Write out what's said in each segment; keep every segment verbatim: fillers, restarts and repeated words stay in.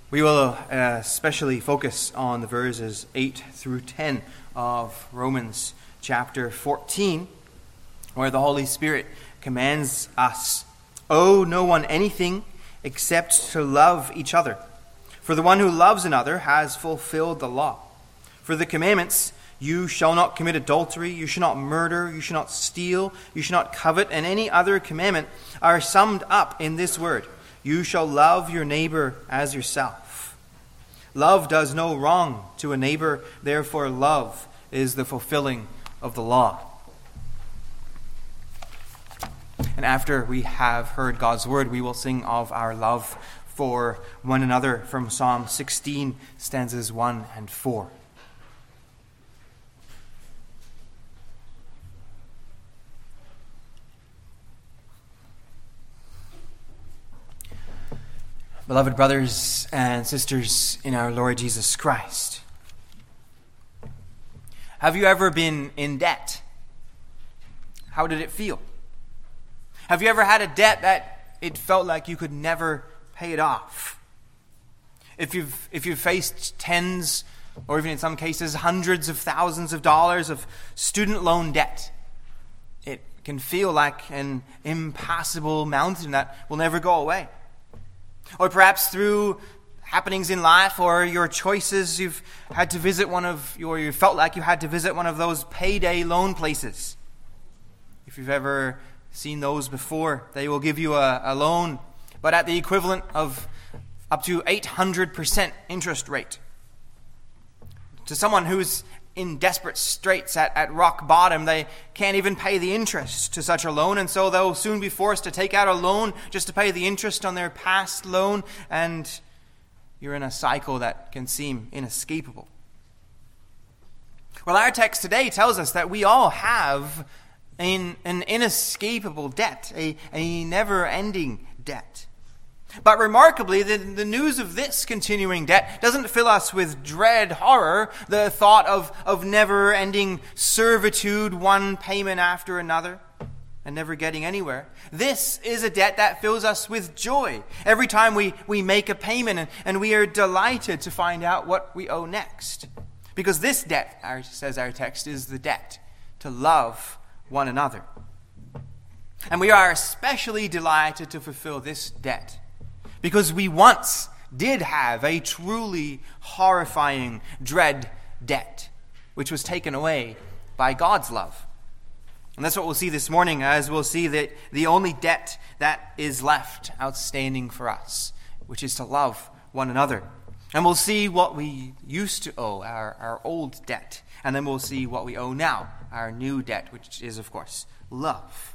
We will uh, especially focus on the verses eight through ten of Romans chapter fourteen, where the Holy Spirit commands us, "Owe no one anything except to love each other. For the one who loves another has fulfilled the law. For the commandments, you shall not commit adultery, you shall not murder, you shall not steal, you shall not covet, and any other commandment are summed up in this word: you shall love your neighbor as yourself. Love does no wrong to a neighbor, therefore love is the fulfilling of the law." And after we have heard God's word, we will sing of our love for one another from Psalm sixteen, stanzas one and four. Beloved brothers and sisters in our Lord Jesus Christ, have you ever been in debt? How did it feel? Have you ever had a debt that it felt like you could never pay it off? If you've if you've faced tens, or even in some cases hundreds of thousands of dollars of student loan debt, it can feel like an impassable mountain that will never go away. Or perhaps through happenings in life or your choices, you've had to visit one of, or you felt like you had to visit one of those payday loan places. If you've ever seen those before, they will give you a, a loan, but at the equivalent of up to eight hundred percent interest rate. To someone who's in desperate straits at, at rock bottom, they can't even pay the interest to such a loan, and so they'll soon be forced to take out a loan just to pay the interest on their past loan, and you're in a cycle that can seem inescapable. Well, our text today tells us that we all have an, an inescapable debt, a, a never-ending debt. But remarkably, the, the news of this continuing debt doesn't fill us with dread horror, the thought of, of never-ending servitude, one payment after another, and never getting anywhere. This is a debt that fills us with joy every time we, we make a payment, and, and we are delighted to find out what we owe next. Because this debt, our, says our text, is the debt to love one another. And we are especially delighted to fulfill this debt because we once did have a truly horrifying, dread debt, which was taken away by God's love. And that's what we'll see this morning, as we'll see that the only debt that is left outstanding for us, which is to love one another. And we'll see what we used to owe, our, our old debt. And then we'll see what we owe now, our new debt, which is, of course, love.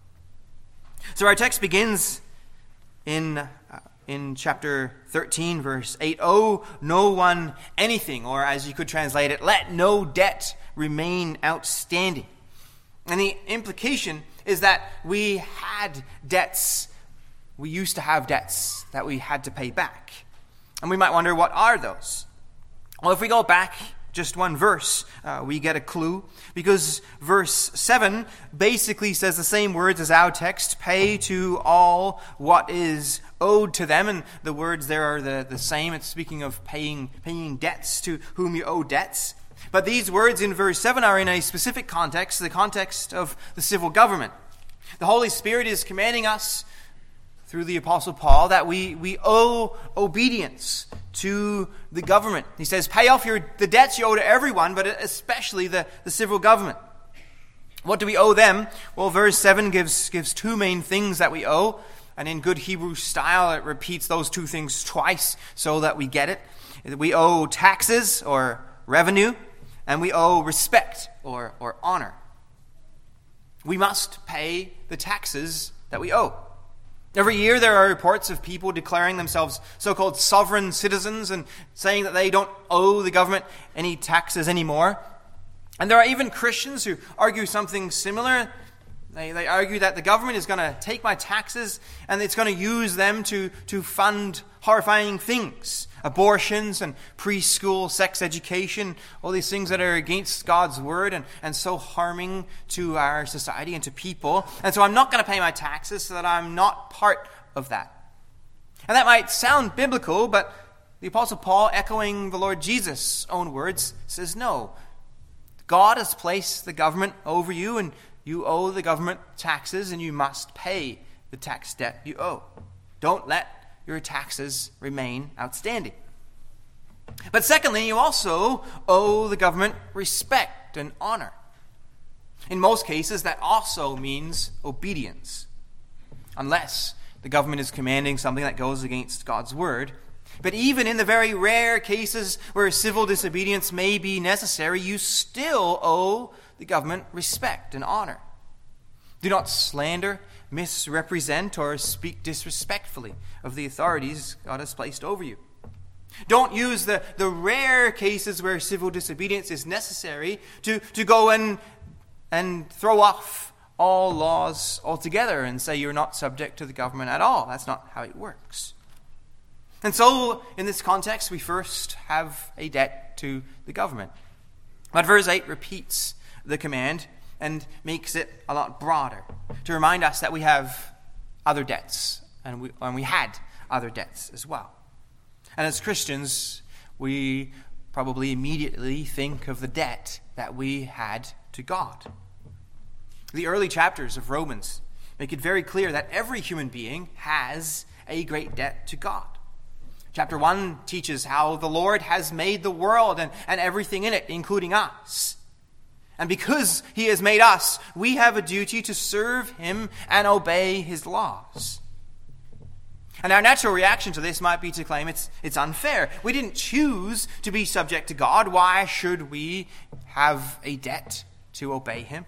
So our text begins in uh, in chapter thirteen, verse eight. "Owe no one anything," or as you could translate it, "let no debt remain outstanding." And the implication is that we had debts, we used to have debts that we had to pay back. And we might wonder, what are those? Well, if we go back just one verse, uh, we get a clue, because verse seven basically says the same words as our text: "Pay to all what is owed to them." And the words there are the, the same. It's speaking of paying paying debts to whom you owe debts. But these words in verse seven are in a specific context, the context of the civil government. The Holy Spirit is commanding us through the Apostle Paul that we, we owe obedience to the government. He says, pay off your the debts you owe to everyone, but especially the, the civil government. What do we owe them? Well, verse seven gives, gives two main things that we owe. And in good Hebrew style, it repeats those two things twice so that we get it. We owe taxes, or revenue, and we owe respect, or, or honor. We must pay the taxes that we owe. Every year there are reports of people declaring themselves so-called sovereign citizens and saying that they don't owe the government any taxes anymore. And there are even Christians who argue something similar. They, they argue that the government is going to take my taxes and it's going to use them to, to fund horrifying things. Abortions and preschool sex education, all these things that are against God's word and, and so harming to our society and to people. And so I'm not going to pay my taxes so that I'm not part of that. And that might sound biblical, but The Apostle Paul, echoing the Lord Jesus' own words, says, no, God has placed the government over you, and you owe the government taxes, and you must pay the tax debt you owe. Don't let your taxes remain outstanding. But secondly, you also owe the government respect and honor. In most cases, that also means obedience, unless the government is commanding something that goes against God's word. But even in the very rare cases where civil disobedience may be necessary, you still owe the government respect and honor. Do not slander, misrepresent, or speak disrespectfully of the authorities God has placed over you. Don't use the, the rare cases where civil disobedience is necessary to, to go and, and throw off all laws altogether and say you're not subject to the government at all. That's not how it works. And so, in this context, we first have a debt to the government. But verse eight repeats the command and makes it a lot broader to remind us that we have other debts, and we, and we had other debts as well. And as Christians, we probably immediately think of the debt that we had to God. The early chapters of Romans make it very clear that every human being has a great debt to God. Chapter one teaches how the Lord has made the world and, and everything in it, including us. And because he has made us, we have a duty to serve him and obey his laws. And our natural reaction to this might be to claim it's, it's unfair. We didn't choose to be subject to God. Why should we have a debt to obey him?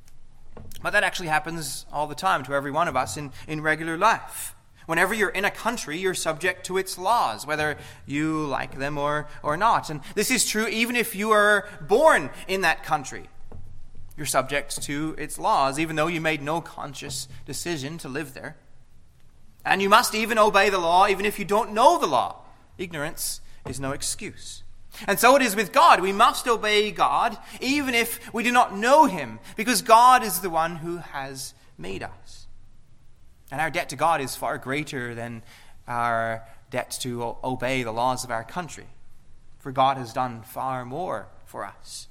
But that actually happens all the time to every one of us in, in regular life. Whenever you're in a country, you're subject to its laws, whether you like them or, or not. And this is true even if you are born in that country. You're subject to its laws, even though you made no conscious decision to live there. And you must even obey the law, even if you don't know the law. Ignorance is no excuse. And so it is with God. We must obey God, even if we do not know him, because God is the one who has made us. And our debt to God is far greater than our debt to obey the laws of our country. For God has done far more for us.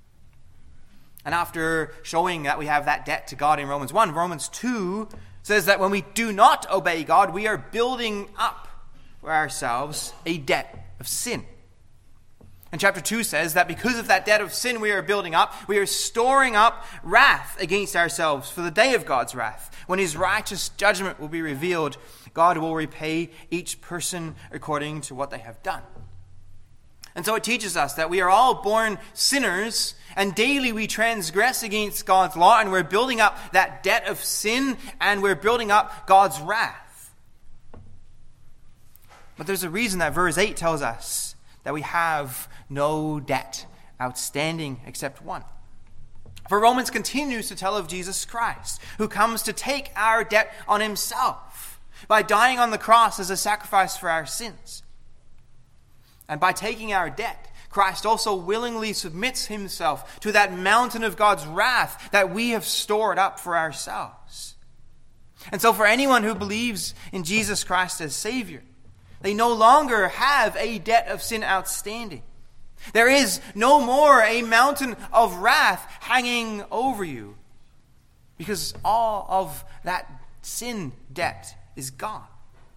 And after showing that we have that debt to God in Romans one, Romans two says that when we do not obey God, we are building up for ourselves a debt of sin. And chapter two says that because of that debt of sin we are building up, we are storing up wrath against ourselves for the day of God's wrath. When his righteous judgment will be revealed, God will repay each person according to what they have done. And so it teaches us that we are all born sinners, and daily we transgress against God's law, and we're building up that debt of sin, and we're building up God's wrath. But there's a reason that verse eight tells us that we have no debt outstanding except one. For Romans continues to tell of Jesus Christ, who comes to take our debt on himself by dying on the cross as a sacrifice for our sins. And by taking our debt, Christ also willingly submits himself to that mountain of God's wrath that we have stored up for ourselves. And so for anyone who believes in Jesus Christ as Savior, they no longer have a debt of sin outstanding. There is no more a mountain of wrath hanging over you, because all of that sin debt is gone.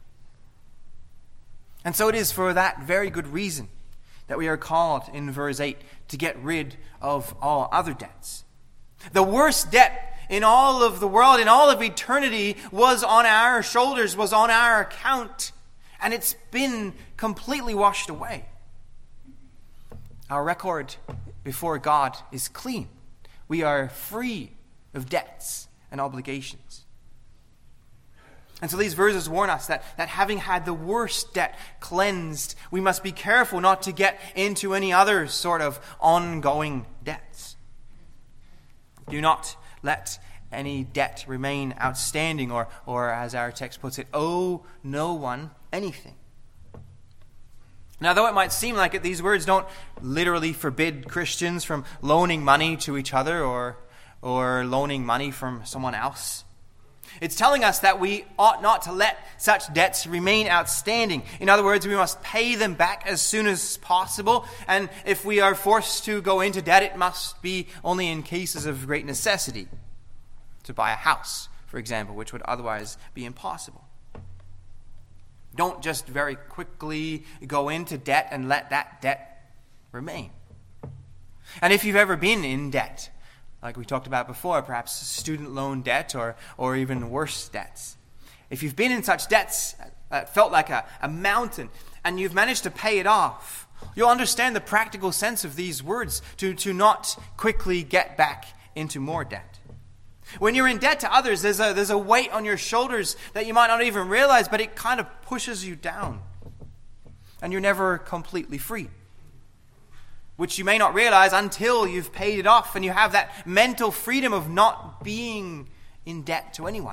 And so it is for that very good reason that we are called in verse eight to get rid of all other debts. The worst debt in all of the world, in all of eternity, was on our shoulders, was on our account, and it's been completely washed away. Our record before God is clean. We are free of debts and obligations. And so these verses warn us that, that having had the worst debt cleansed, we must be careful not to get into any other sort of ongoing debts. Do not let any debt remain outstanding, or, or as our text puts it, owe no one anything. Now, though it might seem like it, these words don't literally forbid Christians from loaning money to each other or, or loaning money from someone else. It's telling us that we ought not to let such debts remain outstanding. In other words, we must pay them back as soon as possible. And if we are forced to go into debt, it must be only in cases of great necessity. To buy a house, for example, which would otherwise be impossible. Don't just very quickly go into debt and let that debt remain. And if you've ever been in debt, like we talked about before, perhaps student loan debt or, or even worse debts. If you've been in such debts that felt like a, a mountain and you've managed to pay it off, you'll understand the practical sense of these words to, to not quickly get back into more debt. When you're in debt to others, there's a, there's a weight on your shoulders that you might not even realize, but it kind of pushes you down. And you're never completely free. Which you may not realize until you've paid it off and you have that mental freedom of not being in debt to anyone.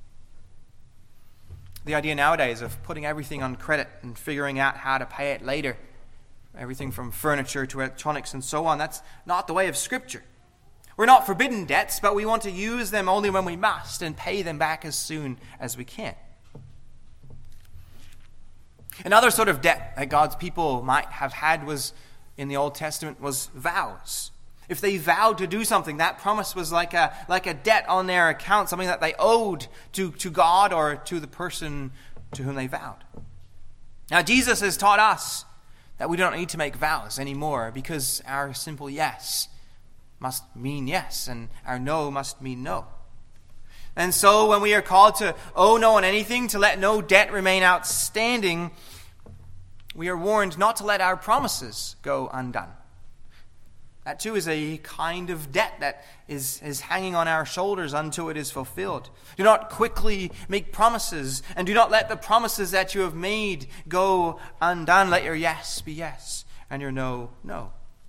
The idea nowadays of putting everything on credit and figuring out how to pay it later, everything from furniture to electronics and so on, that's not the way of Scripture. We're not forbidden debts, but we want to use them only when we must and pay them back as soon as we can. Another sort of debt that God's people might have had was in the Old Testament was vows. If they vowed to do something, that promise was like a like a debt on their account, something that they owed to, to God or to the person to whom they vowed. Now, Jesus has taught us that we don't need to make vows anymore because our simple yes must mean yes and our no must mean no. And so when we are called to owe no one anything, to let no debt remain outstanding, we are warned not to let our promises go undone. That too is a kind of debt that is, is hanging on our shoulders until it is fulfilled. Do not quickly make promises, and do not let the promises that you have made go undone. Let your yes be yes, and your no, no.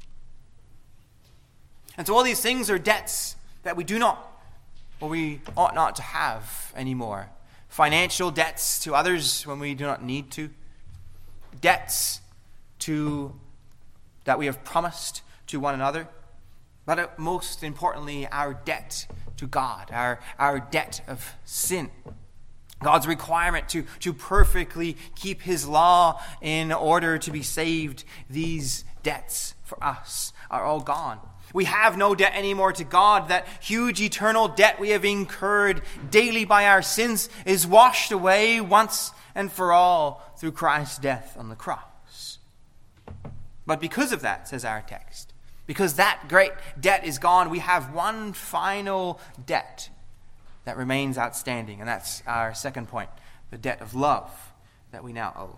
And so all these things are debts that we do not, or we ought not to have anymore. Financial debts to others when we do not need to. Debts to that we have promised to one another, but most importantly, our debt to God, our, our debt of sin. God's requirement to, to perfectly keep his law in order to be saved. These debts for us are all gone. We have no debt anymore to God. That huge eternal debt we have incurred daily by our sins is washed away once and for all through Christ's death on the cross. But because of that, says our text, because that great debt is gone, we have one final debt that remains outstanding. And that's our second point, the debt of love that we now owe.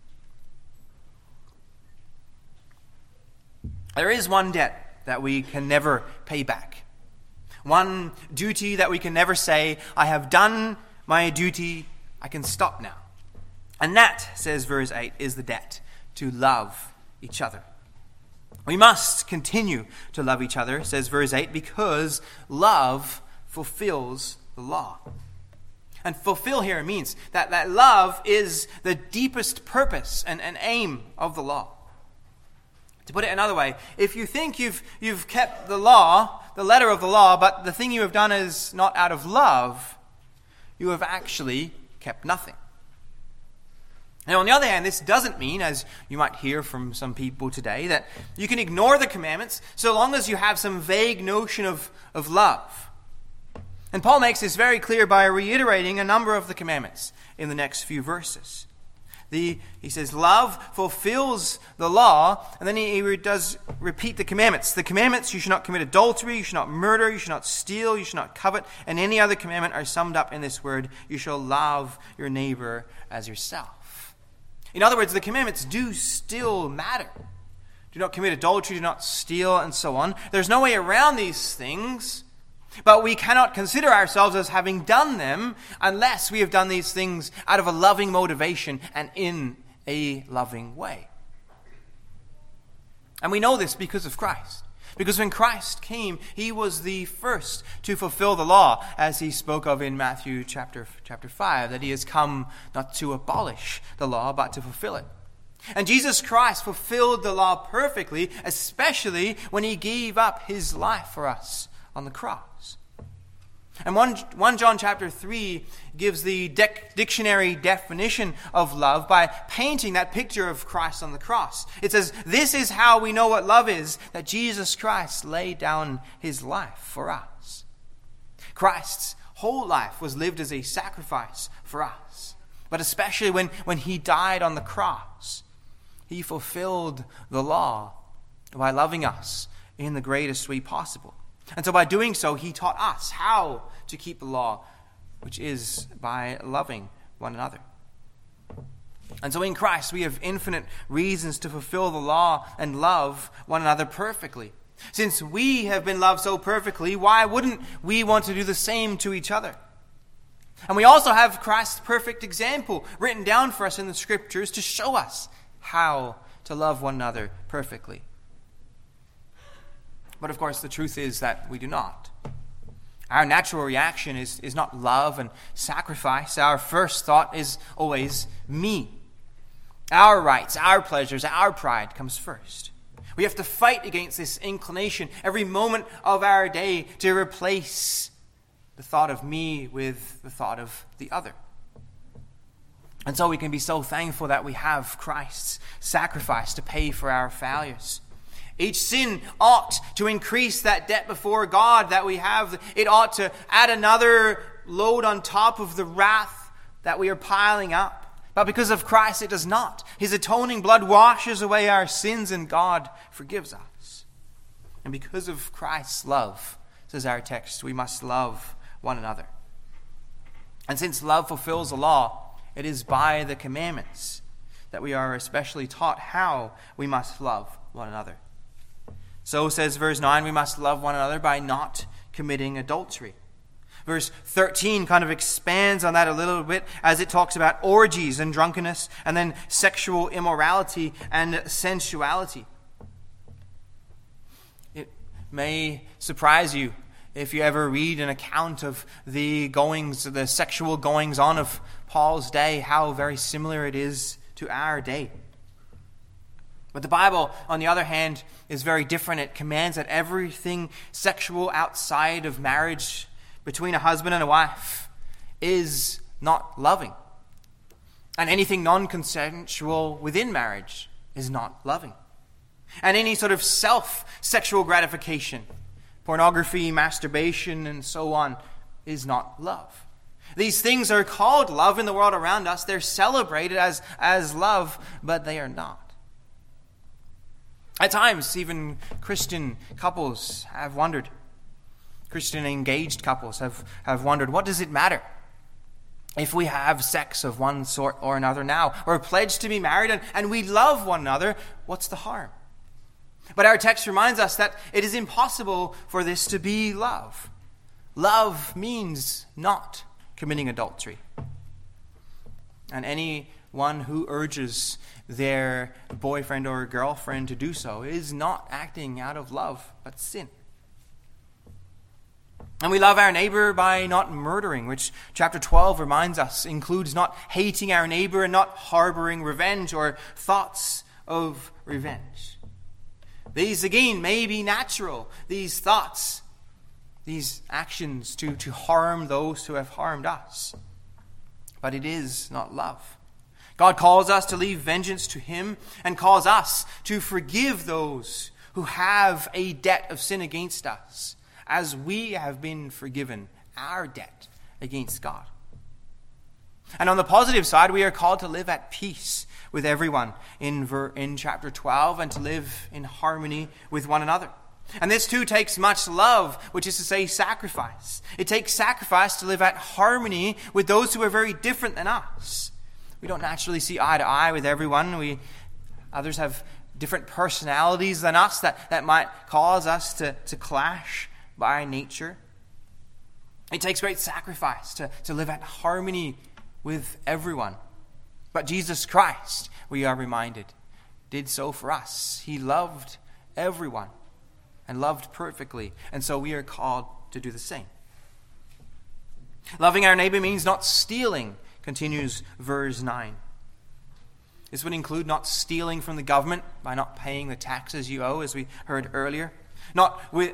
There is one debt that we can never pay back. One duty that we can never say, I have done my duty, I can stop now. And that, says verse eight, is the debt to love each other. We must continue to love each other, says verse eight, because love fulfills the law. And fulfill here means that, that love is the deepest purpose and, and aim of the law. To put it another way, if you think you've you've kept the law, the letter of the law, but the thing you have done is not out of love, you have actually kept nothing. Now, on the other hand, this doesn't mean, as you might hear from some people today, that you can ignore the commandments so long as you have some vague notion of, of love. And Paul makes this very clear by reiterating a number of the commandments in the next few verses. The, he says, love fulfills the law, and then he, he does repeat the commandments. The commandments, you should not commit adultery, you should not murder, you should not steal, you should not covet, and any other commandment are summed up in this word, you shall love your neighbor as yourself. In other words, the commandments do still matter. Do not commit adultery, do not steal, and so on. There's no way around these things, but we cannot consider ourselves as having done them unless we have done these things out of a loving motivation and in a loving way. And we know this because of Christ. Because when Christ came, he was the first to fulfill the law, as he spoke of in Matthew chapter, chapter five, that he has come not to abolish the law, but to fulfill it. And Jesus Christ fulfilled the law perfectly, especially when he gave up his life for us on the cross. And First John chapter three gives the dec- dictionary definition of love by painting that picture of Christ on the cross. It says, "This is how we know what love is, that Jesus Christ laid down his life for us." Christ's whole life was lived as a sacrifice for us. But especially when, when he died on the cross, he fulfilled the law by loving us in the greatest way possible. And so by doing so, he taught us how to keep the law, which is by loving one another. And so in Christ, we have infinite reasons to fulfill the law and love one another perfectly. Since we have been loved so perfectly, why wouldn't we want to do the same to each other? And we also have Christ's perfect example written down for us in the Scriptures to show us how to love one another perfectly. But of course, the truth is that we do not. Our natural reaction is, is not love and sacrifice. Our first thought is always me. Our rights, our pleasures, our pride comes first. We have to fight against this inclination every moment of our day to replace the thought of me with the thought of the other. And so we can be so thankful that we have Christ's sacrifice to pay for our failures. Each sin ought to increase that debt before God that we have. It ought to add another load on top of the wrath that we are piling up. But because of Christ, it does not. His atoning blood washes away our sins and God forgives us. And because of Christ's love, says our text, we must love one another. And since love fulfills the law, it is by the commandments that we are especially taught how we must love one another. So says verse nine, we must love one another by not committing adultery. Verse thirteen kind of expands on that a little bit as it talks about orgies and drunkenness and then sexual immorality and sensuality. It may surprise you if you ever read an account of the goings, the sexual goings on of Paul's day, how very similar it is to our day. But the Bible, on the other hand, is very different. It commands that everything sexual outside of marriage between a husband and a wife is not loving. And anything non-consensual within marriage is not loving. And any sort of self-sexual gratification, pornography, masturbation, and so on, is not love. These things are called love in the world around us. They're celebrated as, as love, but they are not. At times, even Christian couples have wondered, Christian engaged couples have, have wondered, what does it matter if we have sex of one sort or another now? We're pledged to be married and, and we love one another. What's the harm? But our text reminds us that it is impossible for this to be love. Love means not committing adultery. And anyone who urges their boyfriend or girlfriend to do so is not acting out of love, but sin. And we love our neighbor by not murdering, which chapter twelve reminds us includes not hating our neighbor and not harboring revenge or thoughts of revenge. These, again, may be natural, these thoughts, these actions to, to harm those who have harmed us. But it is not love. God calls us to leave vengeance to him and calls us to forgive those who have a debt of sin against us, as we have been forgiven our debt against God. And on the positive side, we are called to live at peace with everyone in, ver- in chapter twelve and to live in harmony with one another. And this too takes much love, which is to say sacrifice. It takes sacrifice to live at harmony with those who are very different than us. We don't naturally see eye to eye with everyone. We others have different personalities than us that, that might cause us to, to clash by nature. It takes great sacrifice to, to live at harmony with everyone. But Jesus Christ, we are reminded, did so for us. He loved everyone and loved perfectly. And so we are called to do the same. Loving our neighbor means not stealing, continues verse nine. This would include not stealing from the government by not paying the taxes you owe, as we heard earlier. Not with,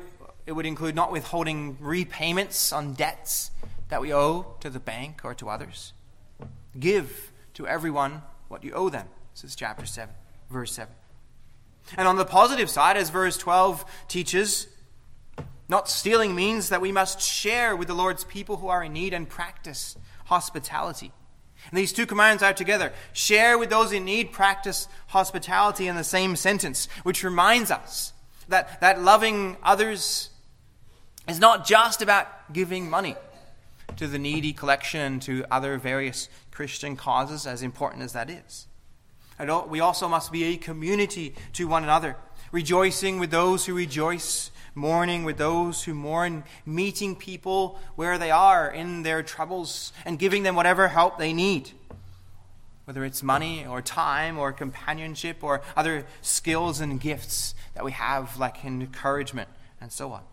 It would include not withholding repayments on debts that we owe to the bank or to others. Give to everyone what you owe them. This is chapter seven, verse seven. And on the positive side, as verse twelve teaches, not stealing means that we must share with the Lord's people who are in need and practice hospitality. And these two commands are together. Share with those in need, practice hospitality in the same sentence, which reminds us that, that loving others is not just about giving money to the needy collection and to other various Christian causes, as important as that is. And we also must be a community to one another, rejoicing with those who rejoice, mourning with those who mourn, meeting people where they are in their troubles and giving them whatever help they need, whether it's money or time or companionship or other skills and gifts that we have, like encouragement and so on.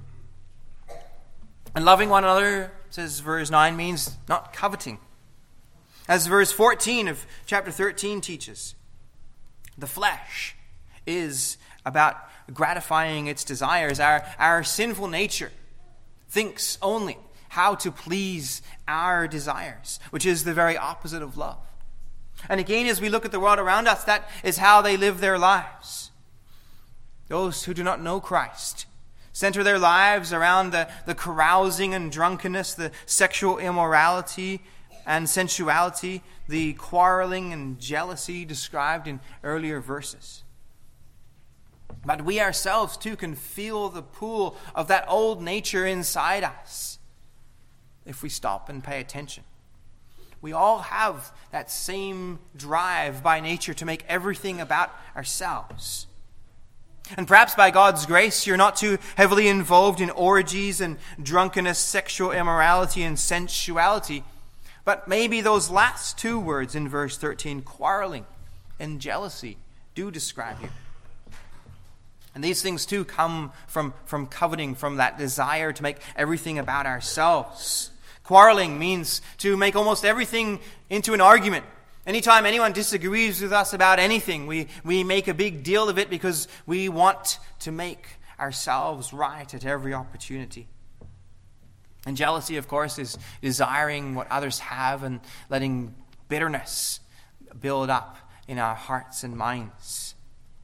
And loving one another, says verse nine, means not coveting. As verse fourteen of chapter thirteen teaches, the flesh is about gratifying its desires. Our, our sinful nature thinks only how to please our desires, which is the very opposite of love. And again, as we look at the world around us, that is how they live their lives. Those who do not know Christ center their lives around the, the carousing and drunkenness, the sexual immorality and sensuality, the quarreling and jealousy described in earlier verses. But we ourselves too can feel the pull of that old nature inside us if we stop and pay attention. We all have that same drive by nature to make everything about ourselves. And perhaps by God's grace, you're not too heavily involved in orgies and drunkenness, sexual immorality and sensuality. But maybe those last two words in verse thirteen, quarreling and jealousy, do describe you. And these things too come from, from coveting, from that desire to make everything about ourselves. Quarreling means to make almost everything into an argument. Anytime anyone disagrees with us about anything, we, we make a big deal of it because we want to make ourselves right at every opportunity. And jealousy, of course, is desiring what others have and letting bitterness build up in our hearts and minds.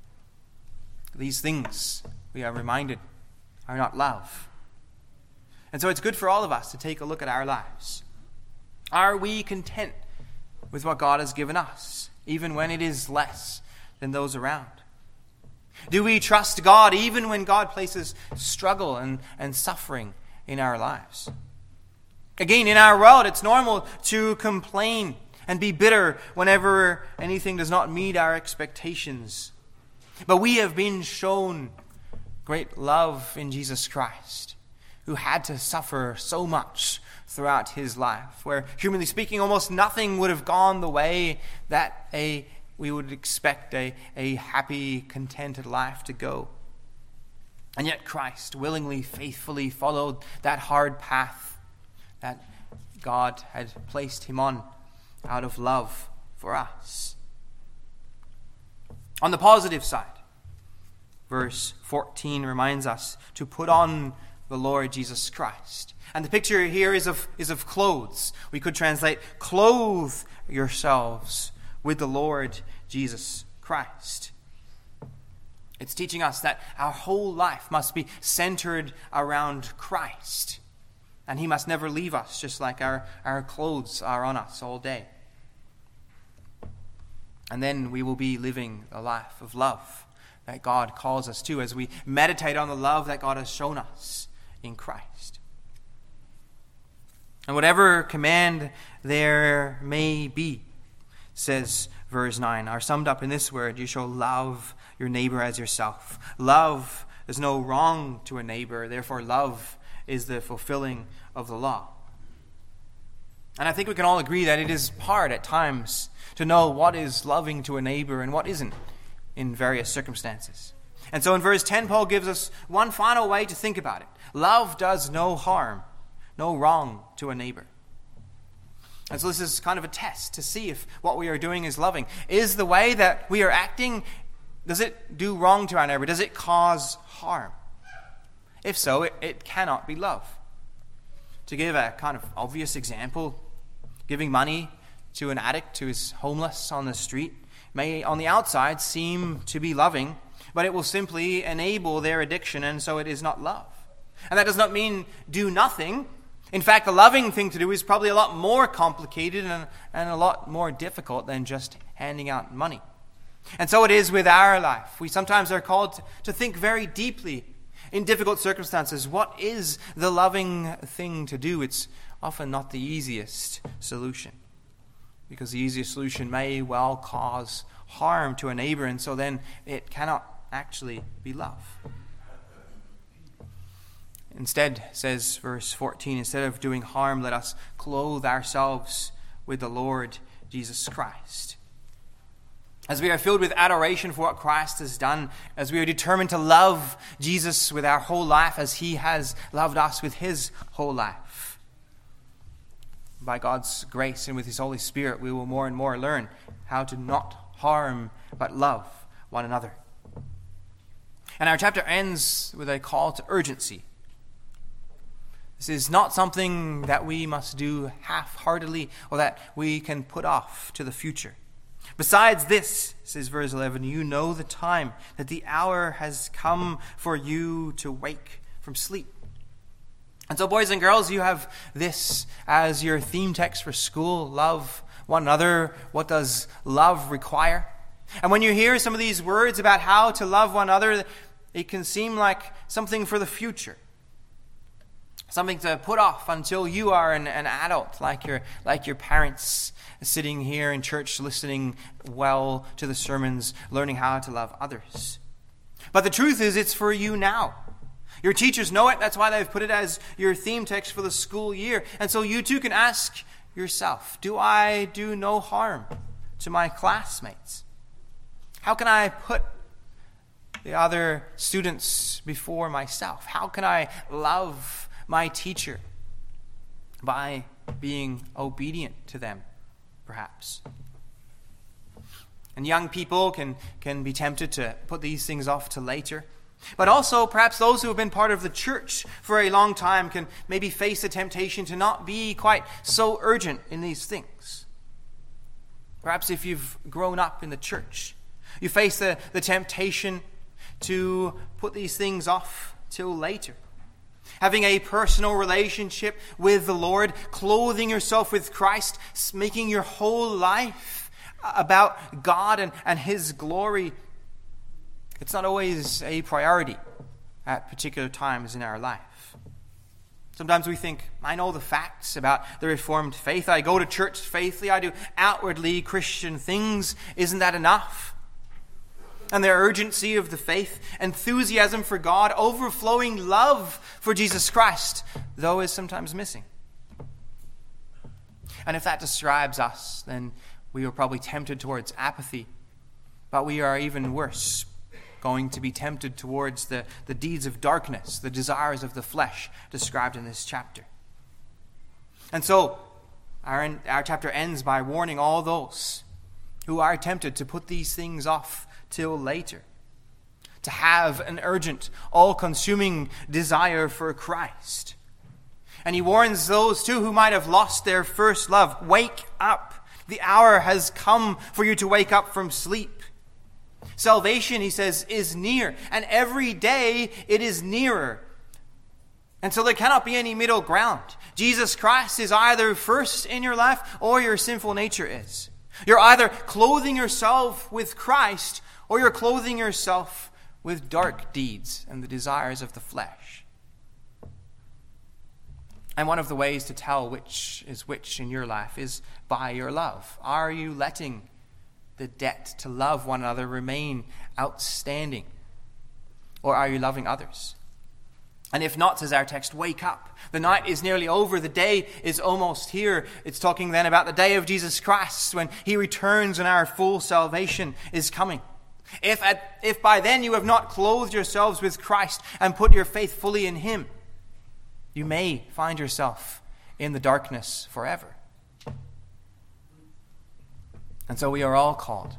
These things, we are reminded, are not love. And so it's good for all of us to take a look at our lives. Are we content with what God has given us, even when it is less than those around? Do we trust God even when God places struggle and, and suffering in our lives? Again, in our world, it's normal to complain and be bitter whenever anything does not meet our expectations. But we have been shown great love in Jesus Christ, who had to suffer so much throughout his life, where, humanly speaking, almost nothing would have gone the way that a we would expect a, a happy, contented life to go. And yet Christ willingly, faithfully followed that hard path that God had placed him on out of love for us. On the positive side, verse fourteen reminds us to put on the Lord Jesus Christ. And the picture here is of, is of clothes. We could translate, clothe yourselves with the Lord Jesus Christ. It's teaching us that our whole life must be centered around Christ. And he must never leave us, just like our, our clothes are on us all day. And then we will be living a life of love that God calls us to as we meditate on the love that God has shown us in Christ. And whatever command there may be, says verse nine, are summed up in this word: you shall love your neighbor as yourself. Love, there's no wrong to a neighbor, therefore love is the fulfilling of the law. And I think we can all agree that it is hard at times to know what is loving to a neighbor and what isn't in various circumstances. And so in verse ten, Paul gives us one final way to think about it. Love does no harm, no wrong to a neighbor. And so this is kind of a test to see if what we are doing is loving. Is the way that we are acting, does it do wrong to our neighbor? Does it cause harm? If so, it, it cannot be love. To give a kind of obvious example, giving money to an addict who is homeless on the street may on the outside seem to be loving, but it will simply enable their addiction, and so it is not love. And that does not mean do nothing. In fact, the loving thing to do is probably a lot more complicated and, and a lot more difficult than just handing out money. And so it is with our life. We sometimes are called to, to think very deeply in difficult circumstances. What is the loving thing to do? It's often not the easiest solution, because the easiest solution may well cause harm to a neighbor, and so then it cannot actually be love. Instead, says verse fourteen, instead of doing harm, let us clothe ourselves with the Lord Jesus Christ. As we are filled with adoration for what Christ has done, as we are determined to love Jesus with our whole life as he has loved us with his whole life, by God's grace and with his Holy Spirit, we will more and more learn how to not harm but love one another. And our chapter ends with a call to urgency. This is not something that we must do half-heartedly or that we can put off to the future. Besides this, says verse eleven, you know the time, that the hour has come for you to wake from sleep. And so, boys and girls, you have this as your theme text for school. Love one another. What does love require? And when you hear some of these words about how to love one another, it can seem like something for the future. Something to put off until you are an, an adult, like your, like your parents sitting here in church, listening well to the sermons, learning how to love others. But the truth is, it's for you now. Your teachers know it. That's why they've put it as your theme text for the school year. And so you too can ask yourself, do I do no harm to my classmates? How can I put the other students before myself? How can I love my teacher? By being obedient to them, perhaps. And young people can, can be tempted to put these things off to later. But also, perhaps those who have been part of the church for a long time can maybe face the temptation to not be quite so urgent in these things. Perhaps if you've grown up in the church, you face the, the temptation to put these things off till later. Having a personal relationship with the Lord, clothing yourself with Christ, making your whole life about God and, and his glory, it's not always a priority at particular times in our life. Sometimes we think, I know the facts about the Reformed faith. I go to church faithfully. I do outwardly Christian things. Isn't that enough? And the urgency of the faith, enthusiasm for God, overflowing love for Jesus Christ, though, is sometimes missing. And if that describes us, then we are probably tempted towards apathy. But we are even worse, going to be tempted towards the, the deeds of darkness, the desires of the flesh described in this chapter. And so, our, our chapter ends by warning all those who are tempted to put these things off till later, to have an urgent, all-consuming desire for Christ. And he warns those too who might have lost their first love, wake up. The hour has come for you to wake up from sleep. Salvation, he says, is near, and every day it is nearer. And so there cannot be any middle ground. Jesus Christ is either first in your life or your sinful nature is. You're either clothing yourself with Christ or you're clothing yourself with dark deeds and the desires of the flesh. And one of the ways to tell which is which in your life is by your love. Are you letting the debt to love one another remain outstanding? Or are you loving others? And if not, says our text, wake up. The night is nearly over. The day is almost here. It's talking then about the day of Jesus Christ when he returns and our full salvation is coming. If, at, if by then you have not clothed yourselves with Christ and put your faith fully in him, you may find yourself in the darkness forever. And so we are all called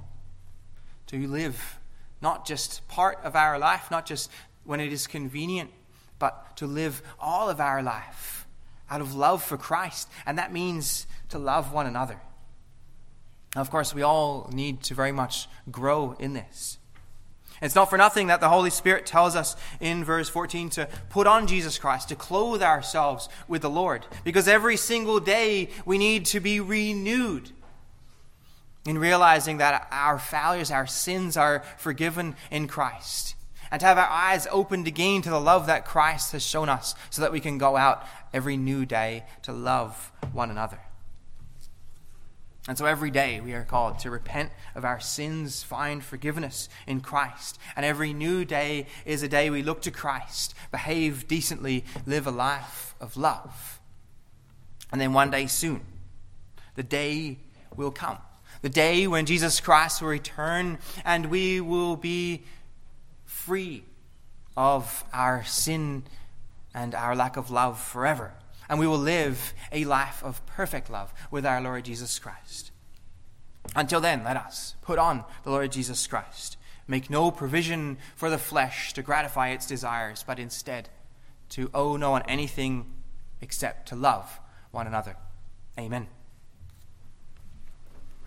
to live not just part of our life, not just when it is convenient, but to live all of our life out of love for Christ. And that means to love one another. Now, of course, we all need to very much grow in this. It's not for nothing that the Holy Spirit tells us in verse fourteen to put on Jesus Christ, to clothe ourselves with the Lord. Because every single day we need to be renewed in realizing that our failures, our sins are forgiven in Christ. And to have our eyes opened again to the love that Christ has shown us so that we can go out every new day to love one another. And so every day we are called to repent of our sins, find forgiveness in Christ. And every new day is a day we look to Christ, behave decently, live a life of love. And then one day soon, the day will come. The day when Jesus Christ will return and we will be free of our sin and our lack of love forever. And we will live a life of perfect love with our Lord Jesus Christ. Until then, let us put on the Lord Jesus Christ. Make no provision for the flesh to gratify its desires, but instead to owe no one anything except to love one another. Amen.